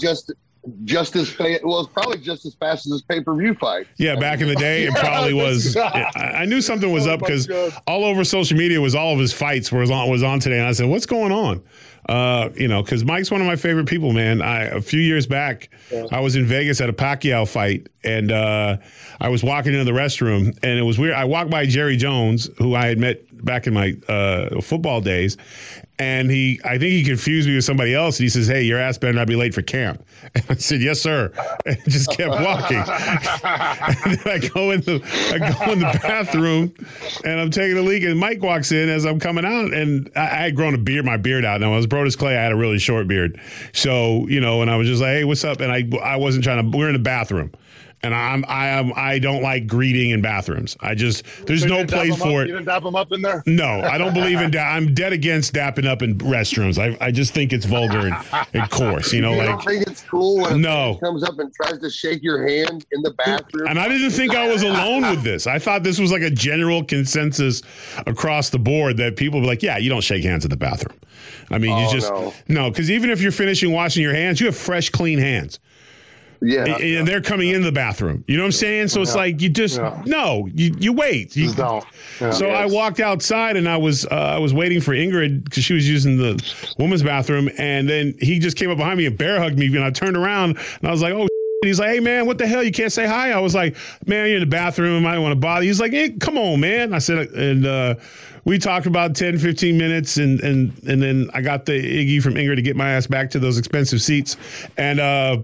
It's probably just as fast as this pay-per-view fight. Yeah, back in the day, it probably was. I knew something was up because all over social media was all of his fights was on today, and I said, "What's going on?" Because Mike's one of my favorite people, man. A few years back, I was in Vegas at a Pacquiao fight, and I was walking into the restroom, and it was weird. I walked by Jerry Jones, who I had met back in my football days, and I think he confused me with somebody else, and he says, "Hey, your ass better not be late for camp." And I said, "Yes, sir," and just kept walking. And then I go in the bathroom, and I'm taking a leak, and Mike walks in as I'm coming out, and I had grown my beard out. Now, when I was Brodus Clay, I had a really short beard. So, and I was just like, "Hey, what's up?" And I wasn't trying to, we're in the bathroom. And I don't like greeting in bathrooms. There's no place for it. You didn't dap them up in there? No, I don't believe in I'm dead against dapping up in restrooms. I just think it's vulgar and coarse. You don't think it's cool when no. a person comes up and tries to shake your hand in the bathroom? And I didn't think I was alone with this. I thought this was like a general consensus across the board that people were like, yeah, you don't shake hands in the bathroom. I mean, no, because even if you're finishing washing your hands, you have fresh, clean hands. Yeah, and they're coming in the bathroom. You know what I'm saying? So it's like you just you wait. You don't. Yeah. So I walked outside and I was waiting for Ingrid because she was using the women's bathroom, and then he just came up behind me and bear hugged me, and I turned around and I was like, "Oh." And he's like, "Hey man, what the hell? You can't say hi." I was like, "Man, you're in the bathroom. I don't want to bother you." He's like, "Hey, come on, man." I said, and we talked about 10, 15 minutes, and then I got the Iggy from Ingrid to get my ass back to those expensive seats, and.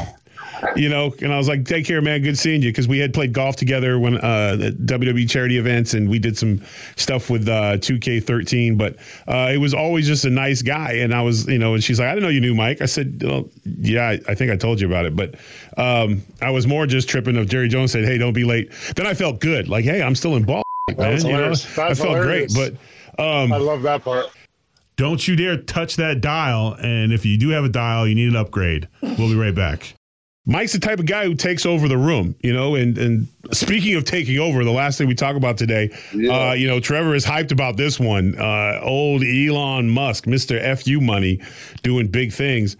And I was like, "Take care, man. Good seeing you." Because we had played golf together when at WWE charity events, and we did some stuff with 2K13. But it was always just a nice guy. And I was, and she's like, "I didn't know you knew Mike." I said, "Well, yeah, I think I told you about it." But I was more just tripping if Jerry Jones said, "Hey, don't be late." Then I felt good. Like, hey, I'm still in ball, man. I felt hilarious. Great. But I love that part. Don't you dare touch that dial. And if you do have a dial, you need an upgrade. We'll be right back. Mike's the type of guy who takes over the room, and speaking of taking over, the last thing we talk about today, Trevor is hyped about this one. Old Elon Musk, Mr. FU money, doing big things.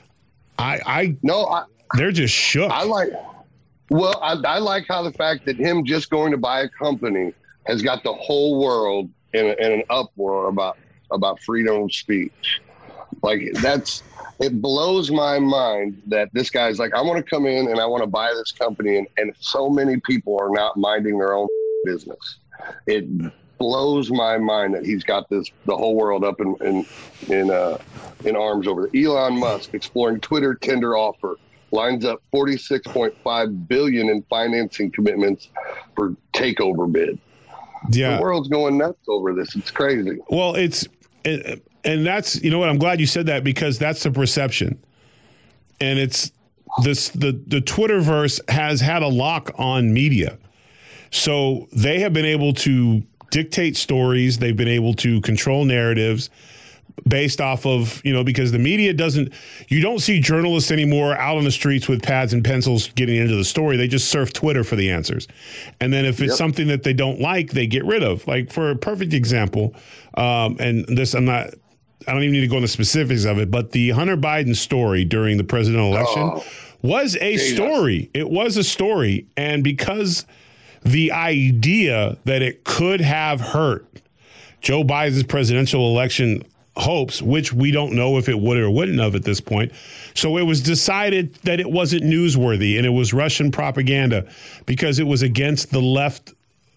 They're just shook. I like how the fact that him just going to buy a company has got the whole world in an uproar about freedom of speech. Like it blows my mind that this guy's like, I want to come in and I want to buy this company, and so many people are not minding their own business. It blows my mind that he's got the whole world up in arms over it. Elon Musk exploring Twitter tender offer, lines up $46.5 billion in financing commitments for takeover bid. Yeah, the world's going nuts over this. It's crazy. Well, and that's, what, I'm glad you said that, because that's the perception. And it's the Twitterverse has had a lock on media. So they have been able to dictate stories. They've been able to control narratives based off of, because the media you don't see journalists anymore out on the streets with pads and pencils getting into the story. They just surf Twitter for the answers. And then if it's something that they don't like, they get rid of. Like, for a perfect example, and this, I don't even need to go into specifics of it, but the Hunter Biden story during the presidential election was a story. It was a story. And because the idea that it could have hurt Joe Biden's presidential election hopes, which we don't know if it would or wouldn't have at this point. So it was decided that it wasn't newsworthy and it was Russian propaganda because it was against the left,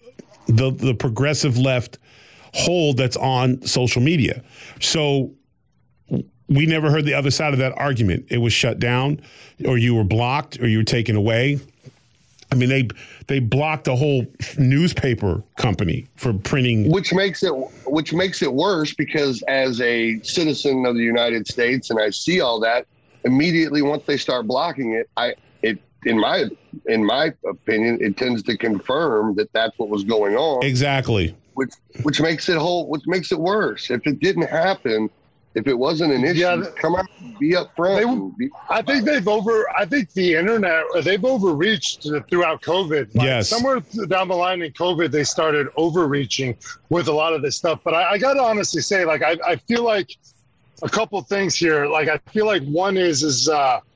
the progressive left hold that's on social media. So we never heard the other side of that argument. It was shut down, or you were blocked, or you were taken away. I mean, they blocked a whole newspaper company for printing, which makes it worse because as a citizen of the United States, and I see all that immediately once they start blocking it, in my opinion, it tends to confirm that that's what was going on. Exactly. Which makes it worse. If it didn't happen, if it wasn't an issue, come on, be upfront. I think the internet, they've overreached throughout COVID. Yes. Somewhere down the line in COVID, they started overreaching with a lot of this stuff. But I got to honestly say, like, I feel like a couple things here. Like, I feel like one is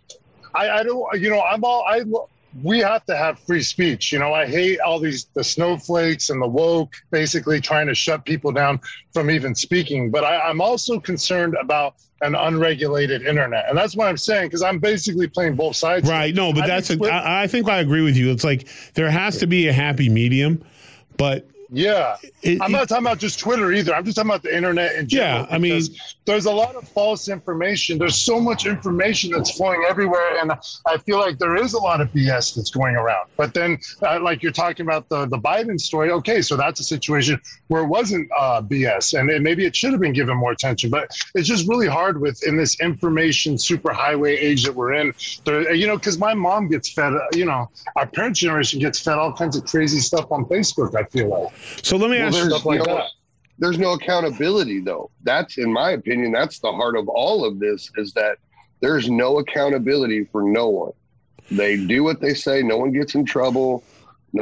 I don't, you know, we have to have free speech. You know, I hate all the snowflakes and the woke basically trying to shut people down from even speaking. But I'm also concerned about an unregulated internet. And that's what I'm saying, because I'm basically playing both sides. Right. No, but I think I agree with you. It's like there has to be a happy medium, but yeah, I'm not talking about just Twitter either. I'm just talking about the internet in general. Yeah, I mean, there's a lot of false information. There's so much information that's flowing everywhere, and I feel like there is a lot of BS that's going around. But then, like you're talking about the Biden story, okay, so that's a situation where it wasn't BS, and maybe it should have been given more attention. But it's just really hard in this information superhighway age that we're in. You know, because my mom gets fed, you know, our parent generation gets fed all kinds of crazy stuff on Facebook, I feel like. So let me ask you. There's no accountability, though. That's, in my opinion, that's the heart of all of this, is that there's no accountability for no one. They do what they say. No one gets in trouble. No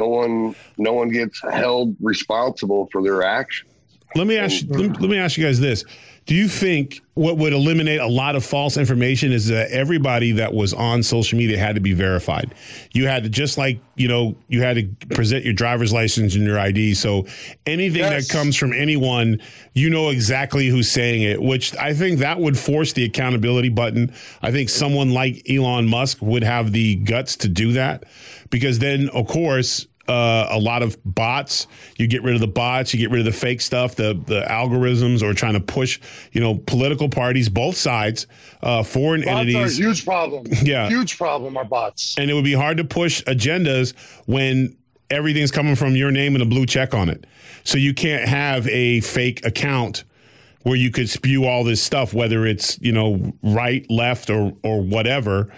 one gets held responsible for their actions. Let me ask you guys this. Do you think what would eliminate a lot of false information is that everybody that was on social media had to be verified? You had to, just like, you know, you had to present your driver's license and your ID. So anything that comes from anyone, you know exactly who's saying it, which I think that would force the accountability button. I think someone like Elon Musk would have the guts to do that, because then, of course, a lot of bots, you get rid of the bots, you get rid of the fake stuff, the algorithms, or trying to push, you know, political parties, both sides, foreign entities. Bots are a huge problem. Yeah. Huge problem are bots. And it would be hard to push agendas when everything's coming from your name and a blue check on it. So you can't have a fake account where you could spew all this stuff, whether it's, you know, right, left, or whatever.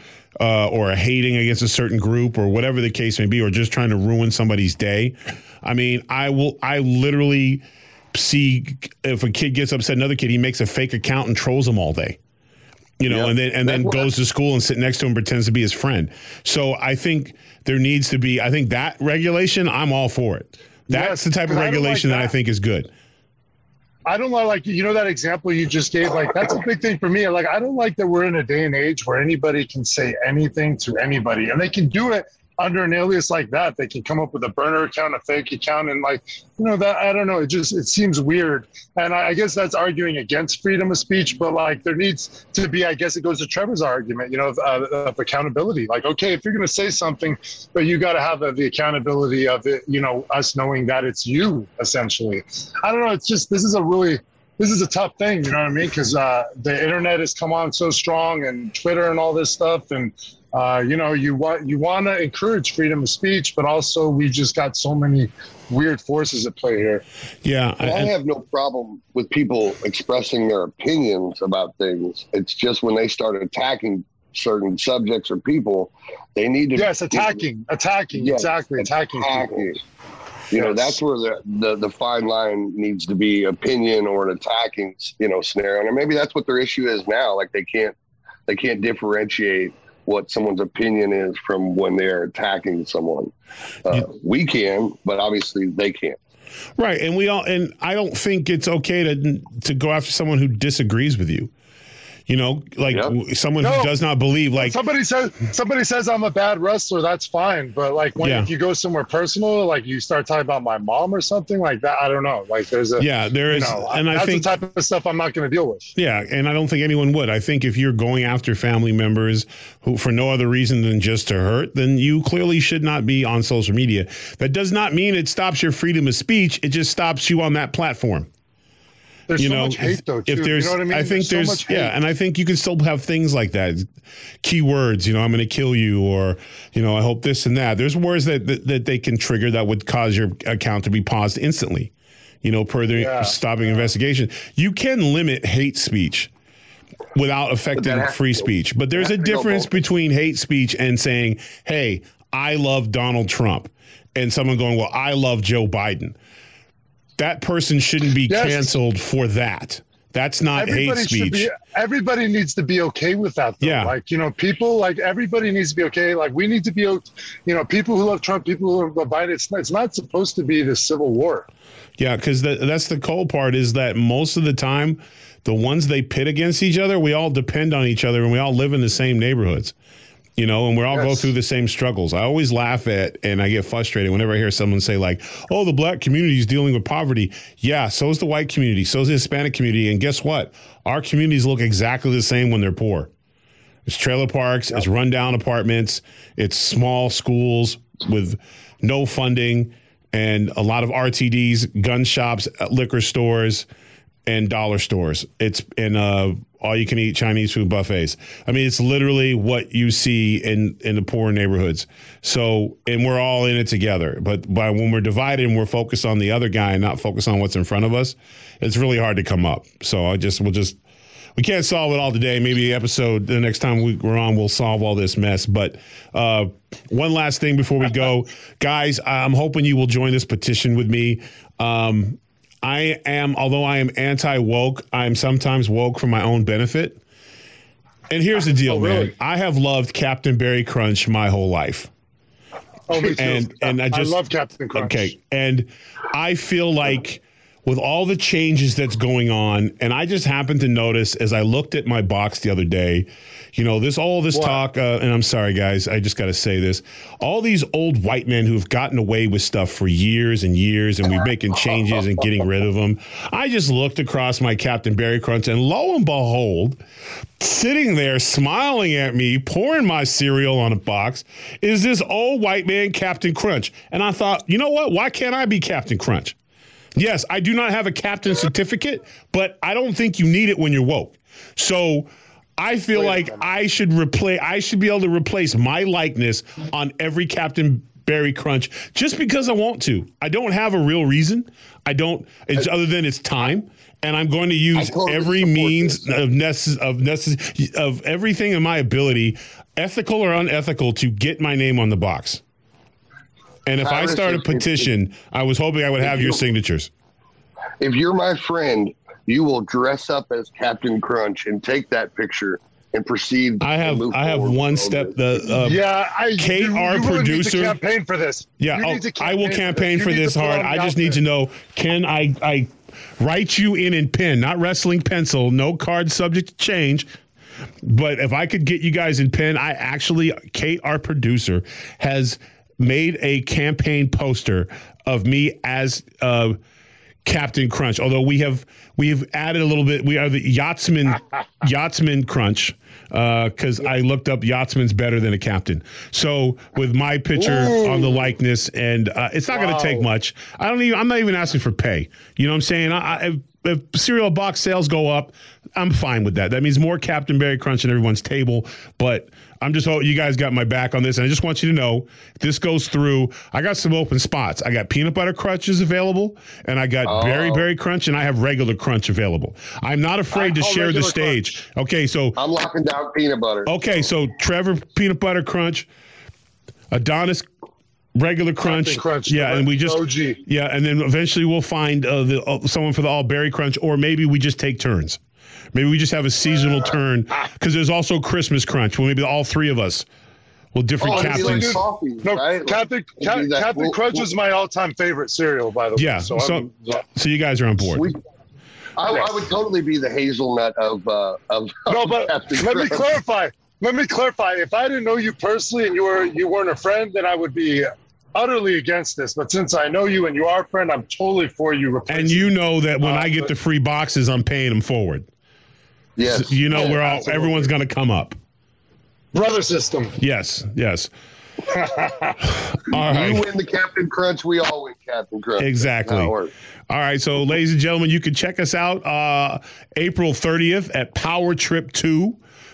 Or hating against a certain group, or whatever the case may be, or just trying to ruin somebody's day. I mean, I literally see if a kid gets upset, another kid, he makes a fake account and trolls him all day, you know, and then goes to school and sit next to him, pretends to be his friend. So I think there needs to be, I think that regulation, I'm all for it. That's the type of regulation that I think is good. I don't like, you know, that example you just gave, like, that's a big thing for me. Like, I don't like that we're in a day and age where anybody can say anything to anybody, and they can do it under an alias like that. They can come up with a burner account, a fake account, and, like, you know, that, I don't know, it seems weird. And I guess that's arguing against freedom of speech, but, like, there needs to be, I guess it goes to Trevor's argument, you know, of accountability. Like, okay, if you're going to say something, but you got to have the accountability of it, you know, us knowing that it's you, essentially. I don't know. It's just, this is a tough thing, you know what I mean? Because the internet has come on so strong, and Twitter and all this stuff, and you know, you want to encourage freedom of speech, but also we just got so many weird forces at play here. Yeah, I have no problem with people expressing their opinions about things. It's just when they start attacking certain subjects or people, they need to. Yes, attacking, yes, exactly, attacking people. You know, that's where the fine line needs to be, opinion or an attacking, you know, scenario. And maybe that's what their issue is now. Like, they can't differentiate what someone's opinion is from when they're attacking someone. We can, but obviously they can't. Right. And I don't think it's okay to go after someone who disagrees with you. You know, like someone who does not believe, like somebody says I'm a bad wrestler, that's fine. But like if you go somewhere personal, like you start talking about my mom or something like that, I don't know. Like there is, and I think the type of stuff I'm not going to deal with. Yeah, and I don't think anyone would. I think if you're going after family members who for no other reason than just to hurt, then you clearly should not be on social media. That does not mean it stops your freedom of speech. It just stops you on that platform. There's so much hate, though, too. If there's, you know what I mean? I think there's so much hate. and I think you can still have things like that. Keywords, I'm going to kill you, or, I hope this and that. There's words that they can trigger that would cause your account to be paused instantly, per the stopping investigation. You can limit hate speech without affecting free speech. But there's a difference between hate speech and saying, hey, I love Donald Trump, and someone going, well, I love Joe Biden. That person shouldn't be canceled for that. That's not hate speech. Everybody needs to be okay with that, though. Yeah. Like, people, like, everybody needs to be okay. Like, we need to be, people who love Trump, people who love Biden, it's not supposed to be this civil war. Yeah, because that's the cold part is that most of the time, the ones they pit against each other, we all depend on each other and we all live in the same neighborhoods. And we all go through the same struggles. I always laugh at and I get frustrated whenever I hear someone say like, oh, the black community is dealing with poverty. Yeah, so is the white community. So is the Hispanic community. And guess what? Our communities look exactly the same when they're poor. It's trailer parks. It's rundown apartments. It's small schools with no funding and a lot of RTDs, gun shops, liquor stores, and dollar stores. It's in all-you-can-eat Chinese food buffets. I mean, it's literally what you see in the poor neighborhoods. So, and we're all in it together. But when we're divided and we're focused on the other guy and not focused on what's in front of us, it's really hard to come up. So we can't solve it all today. Maybe the next time we're on, we'll solve all this mess. But one last thing before we go, guys, I'm hoping you will join this petition with me. Although I am anti-woke, I'm sometimes woke for my own benefit. And here's the deal, man. I have loved Captain Barry Crunch my whole life. Oh, me too. And I love Captain Crunch. Okay. And I feel like with all the changes that's going on, and I just happened to notice as I looked at my box the other day, this talk, and I'm sorry, guys, I just got to say this. All these old white men who've gotten away with stuff for years and years, and we're making changes and getting rid of them. I just looked across my Captain Barry Crunch, and lo and behold, sitting there smiling at me, pouring my cereal on a box, is this old white man, Captain Crunch. And I thought, you know what? Why can't I be Captain Crunch? Yes, I do not have a captain certificate, but I don't think you need it when you're woke. So I feel like I should be able to replace my likeness on every Captain Barry Crunch just because I want to. I don't have a real reason. Other than it's time. And I'm going to use every means of everything in my ability, ethical or unethical, to get my name on the box. And if I start a petition, I was hoping I would have your signatures. If you're my friend, you will dress up as Captain Crunch and take that picture and proceed. I have one step. Kate, our producer, need to campaign for this. Yeah, I will campaign for this hard. I just need to know: can I write you in pen, not wrestling pencil, no card subject to change? But if I could get you guys in pen, Kate, our producer, has made a campaign poster of me as Captain Crunch. Although we have added a little bit. We are the Yachtsman Crunch because I looked up Yachtsman's better than a captain. So with my picture on the likeness, and it's not going to take much. I'm not even asking for pay. You know what I'm saying? If cereal box sales go up, I'm fine with that. That means more Captain Barry Crunch on everyone's table. But I'm just hoping you guys got my back on this. And I just want you to know, if this goes through, I got some open spots. I got peanut butter crunches available, and I got Berry Crunch, and I have regular crunch available. I'm not afraid to share the stage. Crunch. Okay, so I'm locking down peanut butter. Okay, so Trevor peanut butter crunch, Adonis regular crunch. Yeah, and we just OG. Yeah, and then eventually we'll find someone for the all berry crunch, or maybe we just take turns. Maybe we just have a seasonal turn, because there's also Christmas crunch. Well, maybe all three of us will different captains. Like coffee, right? Captain Crunch is my all-time favorite cereal, by the way. Yeah, so you guys are on board. Sweet. Yes. I would totally be the hazelnut of No, but Captain let me Crunch. clarify. Let me clarify. If I didn't know you personally and you weren't a friend, then I would be utterly against this. But since I know you and you are a friend, I'm totally for you replacing. And you know that when I get the free boxes, I'm paying them forward. Yes. So, you know, absolutely. everyone's going to come up. Brother system. Yes. All You right. win the Captain Crunch, we all win Captain Crunch. Exactly. That's how it works. All right. So, ladies and gentlemen, you can check us out April 30th at Power Trip 2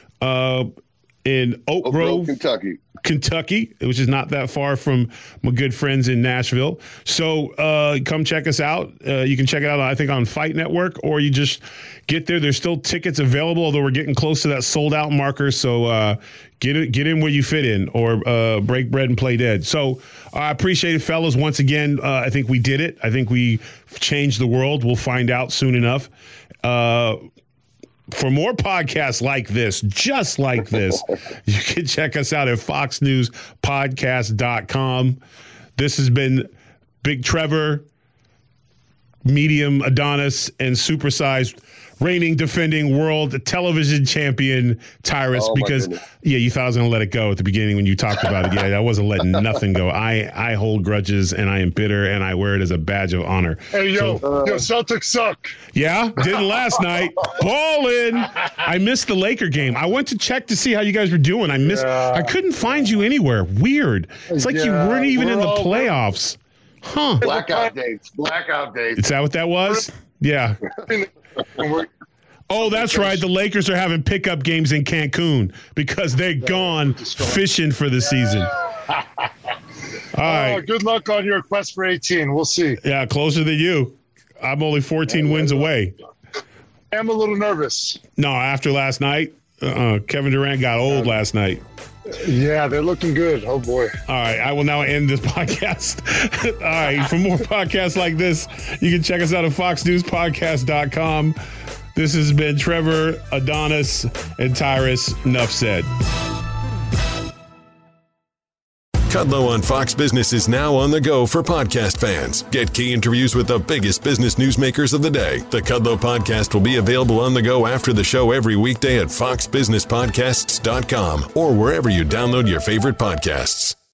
in Oak Grove, Kentucky, which is not that far from my good friends in Nashville. So come check us out. You can check it out, I think, on Fight Network, or you just get there. There's still tickets available, although we're getting close to that sold-out marker. So get in where you fit in, or break bread and play dead. So I appreciate it, fellas. Once again, I think we did it. I think we changed the world. We'll find out soon enough. For more podcasts like this, just like this, you can check us out at foxnewspodcast.com. This has been Big Trevor, Medium Adonis, and Supersized reigning defending world television champion Tyrus. Because you thought I was going to let it go at the beginning when you talked about it. Yeah, I wasn't letting nothing go. I hold grudges, and I am bitter, and I wear it as a badge of honor. Hey, yo, Celtics suck. Yeah, didn't last night. Ballin'. I missed the Laker game. I went to check to see how you guys were doing. I couldn't find you anywhere. Weird. It's like you weren't even in the playoffs. Huh. Blackout dates. Is that what that was? Yeah. Oh, that's right. The Lakers are having pickup games in Cancun because they're gone fishing for the season. All right. Good luck on your quest for 18. We'll see. Yeah, closer than you. I'm only 14 wins away. I'm a little nervous. No, after last night, Kevin Durant got old last night. Yeah, they're looking good. Oh, boy. All right, I will now end this podcast. All right, for more podcasts like this, you can check us out at foxnewspodcast.com. This has been Trevor, Adonis, and Tyrus. Enough said. Kudlow on Fox Business is now on the go for podcast fans. Get key interviews with the biggest business newsmakers of the day. The Kudlow podcast will be available on the go after the show every weekday at foxbusinesspodcasts.com or wherever you download your favorite podcasts.